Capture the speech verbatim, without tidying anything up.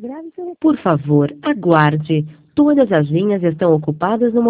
Por favor, aguarde. Todas as linhas estão ocupadas no